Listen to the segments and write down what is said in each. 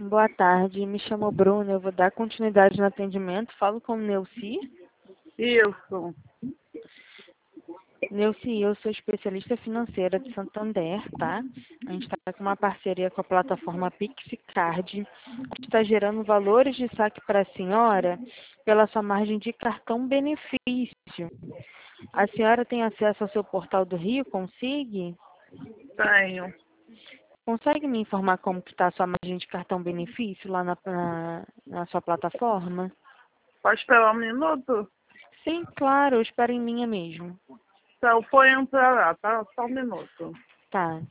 Boa tarde, me chamo Bruno, eu vou dar continuidade no atendimento. Falo com Neuci. Isso. Neuci, eu sou especialista financeira de Santander, tá? A gente está com uma parceria com a plataforma Pixcard, que está gerando valores de saque para a senhora pela sua margem de cartão benefício. A senhora tem acesso ao seu portal do Rio, Consigue? Tenho. Consegue me informar como que está a sua margem de cartão benefício lá na sua plataforma? Pode esperar um minuto? Sim, claro, eu espero em linha mesmo. Tá, eu ponho pra lá, tá? Só um minuto. Tá.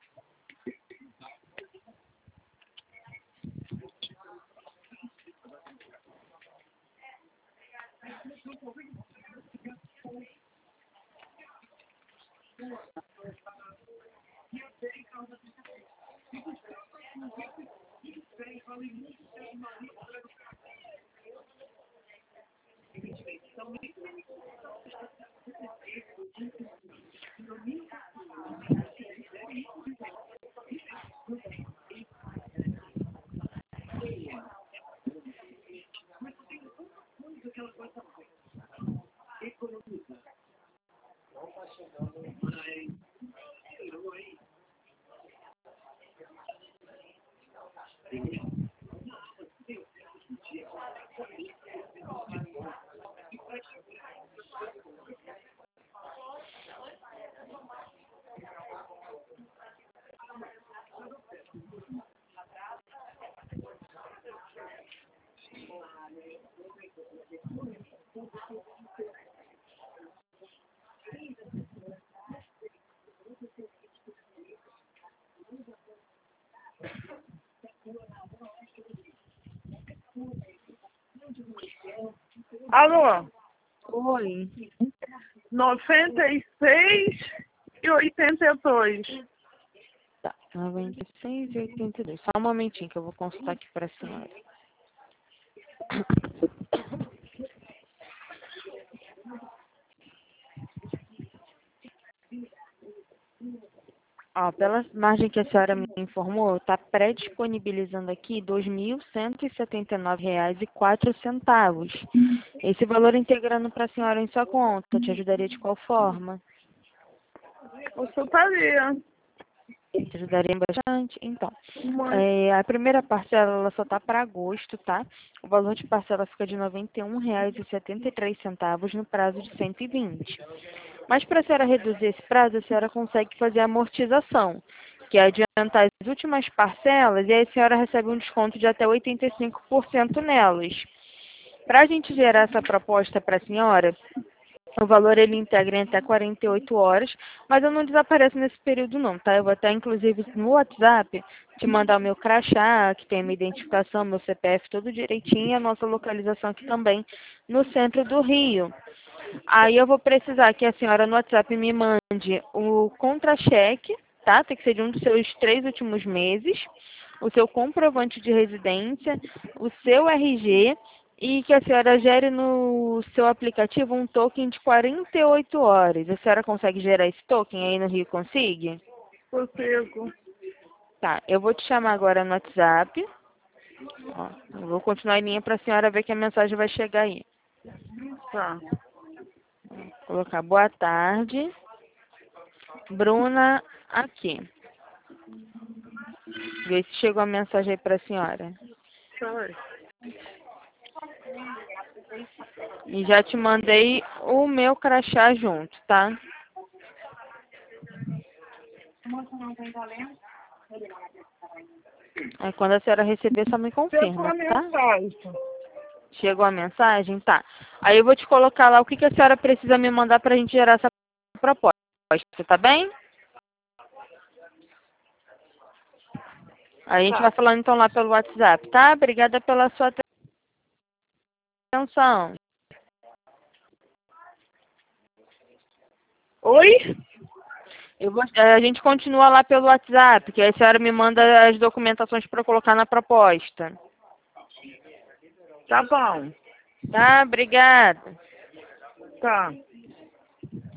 Alô? Oi. 96 e 82. Tá, 96 e 82. Só um momentinho que eu vou consultar aqui para a senhora. Ó, pela margem que a senhora me informou, está pré-disponibilizando aqui R$ 2.179,04. Esse valor integrando para a senhora em sua conta, te ajudaria de qual forma? Você estaria. Te ajudaria bastante? Então, Mas, a primeira parcela ela só está para agosto, tá? O valor de parcela fica de R$ 91,73 no prazo de 120. Mas para a senhora reduzir esse prazo, a senhora consegue fazer a amortização, que é adiantar as últimas parcelas e aí a senhora recebe um desconto de até 85% nelas. Para a gente gerar essa proposta para a senhora, o valor ele integra em até 48 horas, mas eu não desapareço nesse período não, tá? Eu vou até, inclusive, no WhatsApp, te mandar o meu crachá, que tem a minha identificação, meu CPF, tudo direitinho, e a nossa localização aqui também, no centro do Rio. Aí eu vou precisar que a senhora no WhatsApp me mande o contra-cheque, tá? Tem que ser de um dos seus 3 últimos meses, o seu comprovante de residência, o seu RG e que a senhora gere no seu aplicativo um token de 48 horas. A senhora consegue gerar esse token aí no Rio Consigue? consigo. Tá, eu vou te chamar agora no WhatsApp. Ó, eu vou continuar em linha para a senhora ver que a mensagem vai chegar aí. Tá. Vou colocar boa tarde. Bruna aqui. Vê se chegou a mensagem aí para a senhora. Foi. E já te mandei o meu crachá junto, tá? Aí quando a senhora receber, só me Chegou confirma, a tá? mensagem. Chegou a mensagem? Tá. Aí eu vou te colocar lá o que que a senhora precisa me mandar pra gente gerar essa proposta, tá bem? Aí a gente vai falando então lá pelo WhatsApp, tá? Obrigada pela sua atenção. Oi? A gente continua lá pelo WhatsApp, que aí a senhora me manda as documentações para colocar na proposta. Tá bom. Tá? Obrigada. Tá.